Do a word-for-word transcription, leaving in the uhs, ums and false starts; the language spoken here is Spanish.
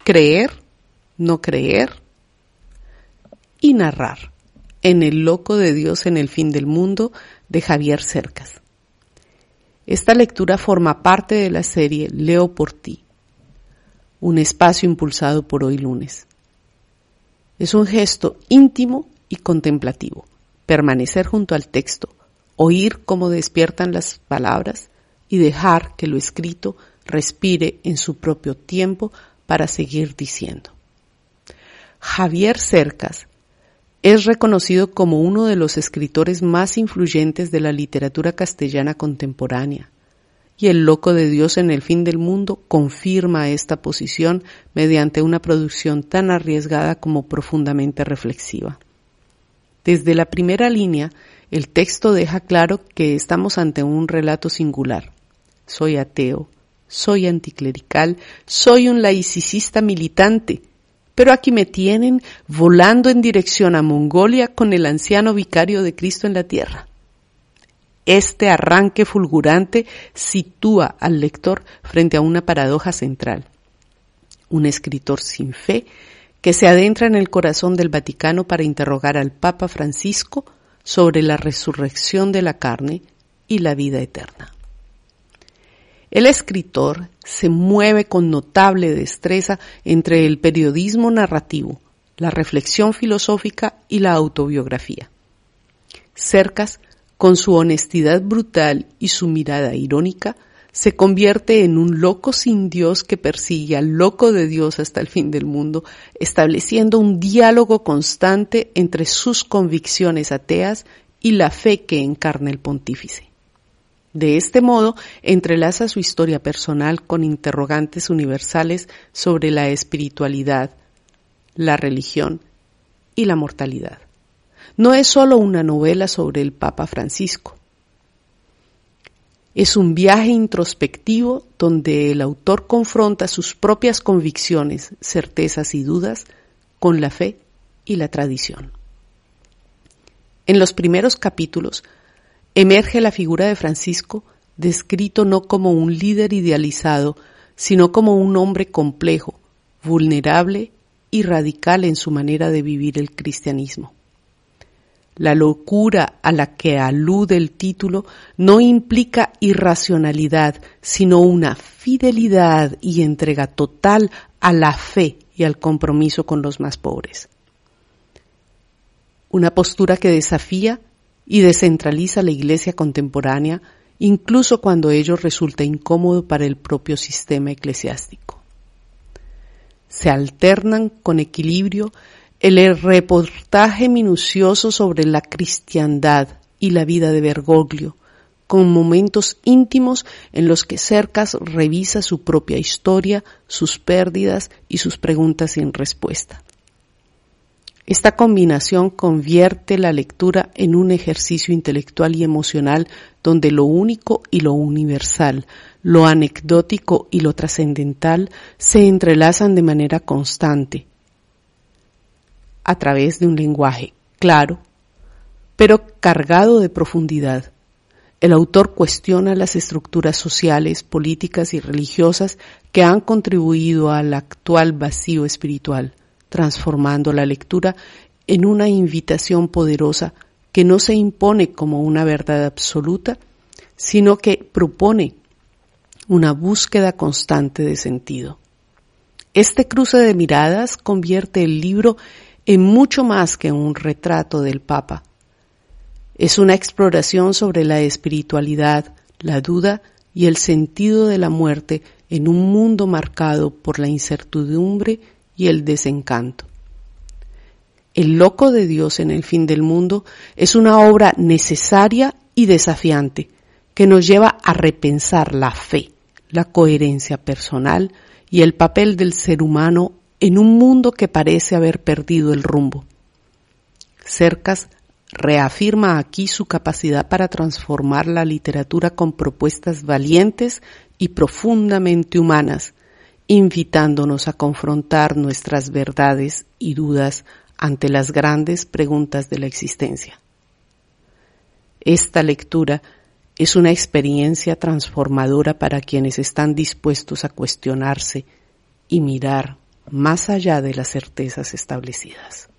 Creer, no creer y narrar en El loco de Dios en el fin del mundo de Javier Cercas. Esta lectura forma parte de la serie Leo por ti, un espacio impulsado por Hoy Lunes. Es un gesto íntimo y contemplativo, permanecer junto al texto, oír cómo despiertan las palabras y dejar que lo escrito respire en su propio tiempo para seguir diciendo. Javier Cercas es reconocido como uno de los escritores más influyentes de la literatura castellana contemporánea, y El loco de Dios en el fin del mundo confirma esta posición mediante una producción tan arriesgada como profundamente reflexiva. Desde la primera línea, el texto deja claro que estamos ante un relato singular. Soy ateo, soy anticlerical, soy un laicista militante, pero aquí me tienen volando en dirección a Mongolia con el anciano vicario de Cristo en la tierra. Este arranque fulgurante sitúa al lector frente a una paradoja central. Un escritor sin fe que se adentra en el corazón del Vaticano para interrogar al Papa Francisco sobre la resurrección de la carne y la vida eterna. El escritor se mueve con notable destreza entre el periodismo narrativo, la reflexión filosófica y la autobiografía. Cercas, con su honestidad brutal y su mirada irónica, se convierte en un loco sin Dios que persigue al loco de Dios hasta el fin del mundo, estableciendo un diálogo constante entre sus convicciones ateas y la fe que encarna el pontífice. De este modo, entrelaza su historia personal con interrogantes universales sobre la espiritualidad, la religión y la mortalidad. No es solo una novela sobre el Papa Francisco. Es un viaje introspectivo donde el autor confronta sus propias convicciones, certezas y dudas con la fe y la tradición. En los primeros capítulos, emerge la figura de Francisco, descrito no como un líder idealizado, sino como un hombre complejo, vulnerable y radical en su manera de vivir el cristianismo. La locura a la que alude el título no implica irracionalidad, sino una fidelidad y entrega total a la fe y al compromiso con los más pobres. Una postura que desafía y descentraliza la Iglesia contemporánea, incluso cuando ello resulta incómodo para el propio sistema eclesiástico. Se alternan con equilibrio el reportaje minucioso sobre la cristiandad y la vida de Bergoglio, con momentos íntimos en los que Cercas revisa su propia historia, sus pérdidas y sus preguntas sin respuesta. Esta combinación convierte la lectura en un ejercicio intelectual y emocional donde lo único y lo universal, lo anecdótico y lo trascendental se entrelazan de manera constante a través de un lenguaje claro, pero cargado de profundidad. El autor cuestiona las estructuras sociales, políticas y religiosas que han contribuido al actual vacío espiritual, transformando la lectura en una invitación poderosa que no se impone como una verdad absoluta, sino que propone una búsqueda constante de sentido. Este cruce de miradas convierte el libro en mucho más que un retrato del Papa. Es una exploración sobre la espiritualidad, la duda y el sentido de la muerte en un mundo marcado por la incertidumbre y el desencanto. El loco de Dios en el fin del mundo es una obra necesaria y desafiante que nos lleva a repensar la fe, la coherencia personal y el papel del ser humano en un mundo que parece haber perdido el rumbo. Cercas reafirma aquí su capacidad para transformar la literatura con propuestas valientes y profundamente humanas, invitándonos a confrontar nuestras verdades y dudas ante las grandes preguntas de la existencia. Esta lectura es una experiencia transformadora para quienes están dispuestos a cuestionarse y mirar más allá de las certezas establecidas.